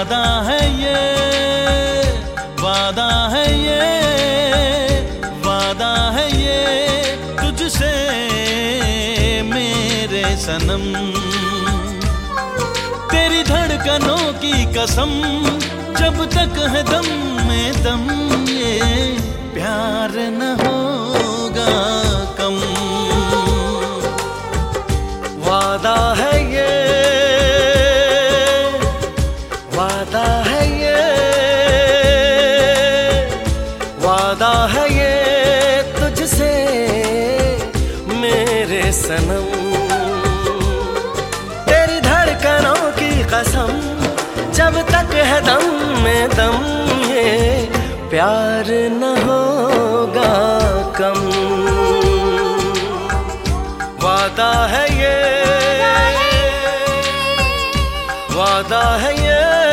वादा है ये, वादा है ये, वादा है ये तुझसे मेरे सनम। तेरी धड़कनों की कसम, जब तक है दम में दम, ये प्यार न होगा कम। वादा है ये, वादा है ये, वादा है ये तुझसे मेरे सनम। तेरी धड़कनों की कसम, जब तक है दम में दम, ये प्यार न होगा कम। वादा है ये, वादा है ये।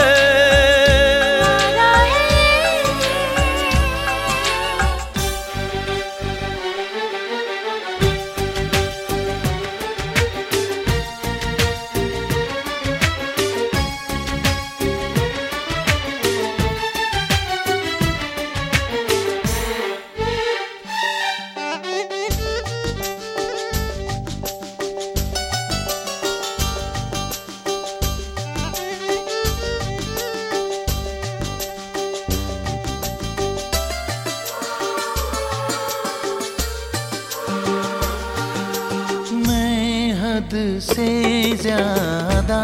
हद से ज्यादा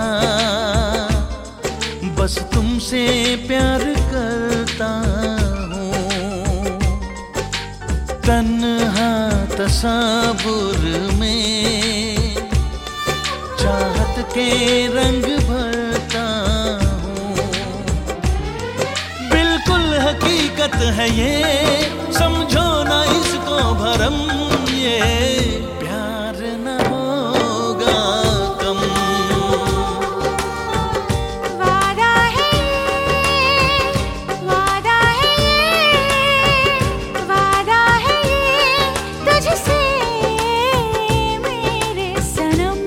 बस तुमसे प्यार करता हूँ। तन्हा तसव्वुर में चाहत के रंग भरता हूँ। बिल्कुल हकीकत है ये, समझो ना इसको भरम, ये प्यार न होगा कम। वादा है ये, वादा है ये, वादा है ये तुझसे मेरे सनम।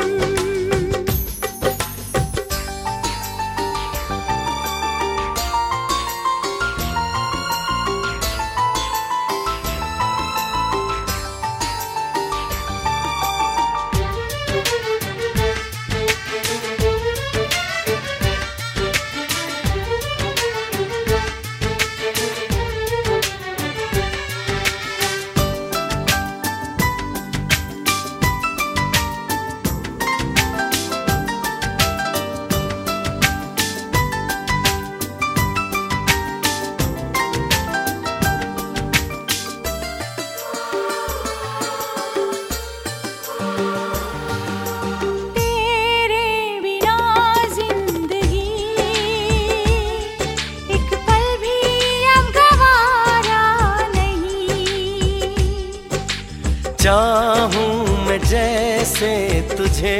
चाहूं मैं जैसे तुझे,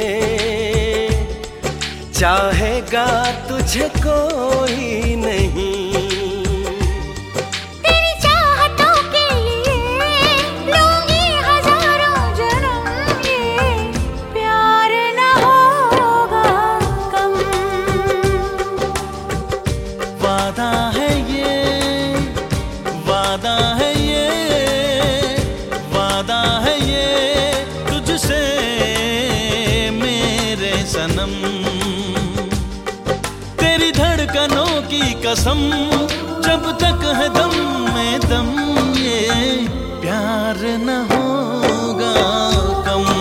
चाहेगा तुझे कोई नहीं। तेरी चाहतों के लिए लूंगी हजारों जन्म, ये प्यार न होगा कम। वादा है ये, वादा है ये, वादा है ये तुझसे मेरे सनम। तेरी धड़कनों की कसम, जब तक है दम में दम, ये प्यार न होगा कम।